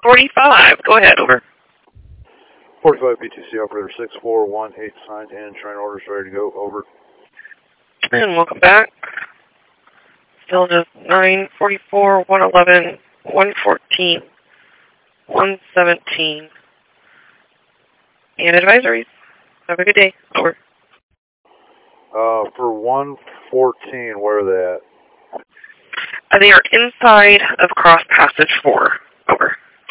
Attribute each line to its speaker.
Speaker 1: 45. Go ahead, over.
Speaker 2: 45 BTC operator 6418 signed and train orders ready to go, over.
Speaker 1: And welcome back. Still just 944, 111, 114, 117. And advisories. Have a good day. Over.
Speaker 2: For 114, where are they at?
Speaker 1: They are inside of Cross Passage 4. Over.